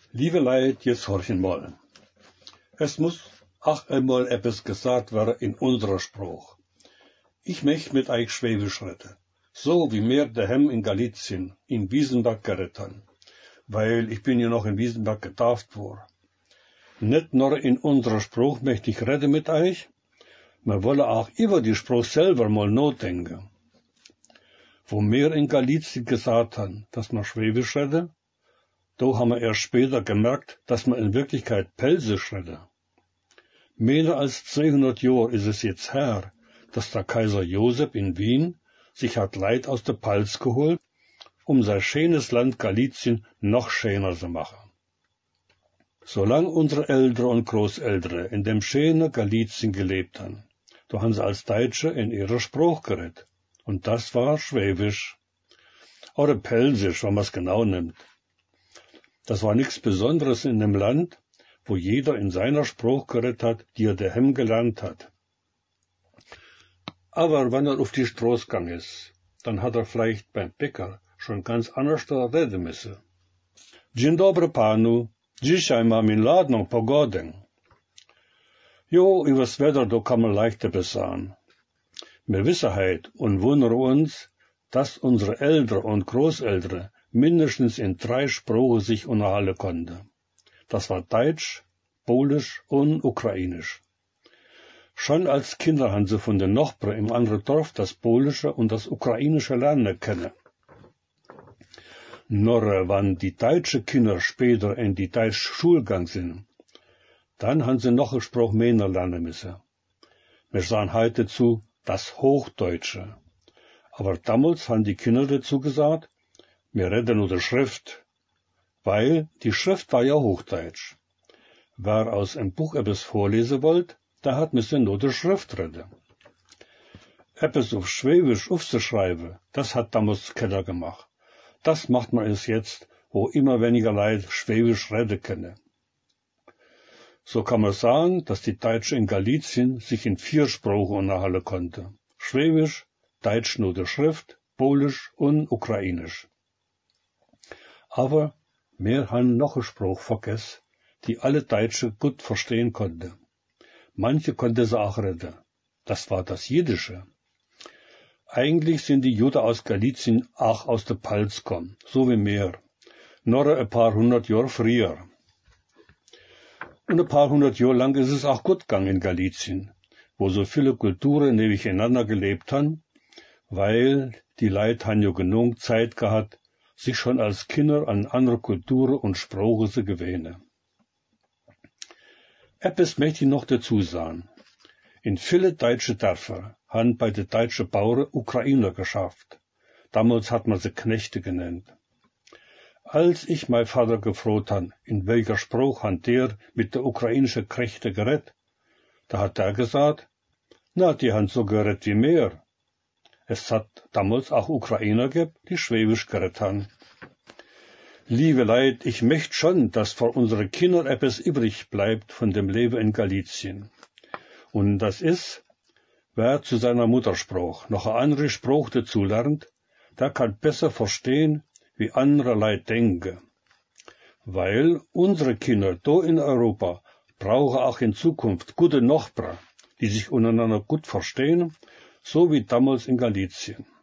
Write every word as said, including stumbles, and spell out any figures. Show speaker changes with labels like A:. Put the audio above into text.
A: Liebe Leid, jetzt horchen mal. Es muss auch einmal etwas gesagt werden in unserer Spruch. Ich möcht mit euch Schwäbisch reden, so wie mir daheim in Galizien, in Wiesenberg gerettet haben, weil ich bin ja noch in Wiesenberg getauft worden. Nicht nur in unserer Spruch möchte ich reden mit euch, wir wollen auch über die Spruch selber mal nachdenken. Wo wir in Galizien gesagt haben, dass wir Schwäbisch reden, da haben wir erst später gemerkt, dass wir in Wirklichkeit Pelsisch reden. Mehr als zweihundert Jahre ist es jetzt her, dass der Kaiser Joseph in Wien sich hat Leid aus der Palz geholt, um sein schönes Land Galizien noch schöner zu machen. Solange unsere Eltern und Großeltern in dem schönen Galizien gelebt haben, da haben sie als Deutsche in ihrer Spruch geredet. Und das war Schwäbisch. Oder Pelsisch, wenn man es genau nimmt. Das war nichts Besonderes in dem Land, wo jeder in seiner Spruch geredet hat, die er daheim gelernt hat. Aber wenn er auf die Straße gegangen ist, dann hat er vielleicht beim Bäcker schon ganz anders reden müssen. Dzień dobry panu, dzisiaj mam in Ladną pogodę. Jo, übers Wetter, da kann man leichter besagen. Wir wissen halt und wundern uns, dass unsere Eltern und Großeltern mindestens in drei Sprachen sich unterhalten konnten. Das war Deutsch, Polisch und Ukrainisch. Schon als Kinder haben sie von den Nachbarn im anderen Dorf das Polische und das Ukrainische lernen können. Nur wenn die deutschen Kinder später in die deutsche Schule gegangen sind, dann haben sie noch einen Spruch mehr lernen müssen. Wir sagen heute dazu das Hochdeutsche. Aber damals haben die Kinder dazu gesagt, wir reden nur die Schrift, weil die Schrift war ja Hochdeutsch. Wer aus einem Buch etwas vorlesen wollte, der hat müssen nur die Schrift reden. Etwas auf Schwäbisch aufzuschreiben, das hat damals keiner gemacht. Das macht man es jetzt, wo immer weniger Leute Schwäbisch reden können. So kann man sagen, dass die Deutschen in Galizien sich in vier Sprachen unterhalten konnten. Schwäbisch, Deutsch nur die Schrift, Polisch und Ukrainisch. Aber wir haben noch einen Spruch vergessen, die alle Deutsche gut verstehen konnten. Manche konnten sie auch reden. Das war das Jiddische. Eigentlich sind die Juden aus Galizien auch aus der Palz gekommen, so wie wir. Nur ein paar hundert Jahre früher. Und ein paar hundert Jahre lang ist es auch gut gegangen in Galizien, wo so viele Kulturen nebeneinander gelebt haben, weil die Leute haben ja genug Zeit gehabt, sich schon als Kinder an andere Kulturen und Sprachen zu gewöhnen. Etwas möchte ich noch dazu sagen. In viele deutsche Dörfer haben bei den deutschen Bauern Ukrainer geschafft. Damals hat man sie Knechte genannt. Als ich mein Vater gefragt habe, in welcher Spruch hat der mit der ukrainischen Knechte geredet, da hat er gesagt, na, die haben so geredet wie mehr. Es hat damals auch Ukrainer gegeben, die Schwäbisch geredet haben. Liebe Leid, ich möchte schon, dass für unsere Kinder etwas übrig bleibt von dem Leben in Galizien. Und das ist, wer zu seiner Muttersprache noch einen anderen Spruch dazu lernt, der kann besser verstehen, wie andere Leute denken. Weil unsere Kinder da in Europa brauchen auch in Zukunft gute Nachbarn, die sich untereinander gut verstehen, so wie damals in Galizien.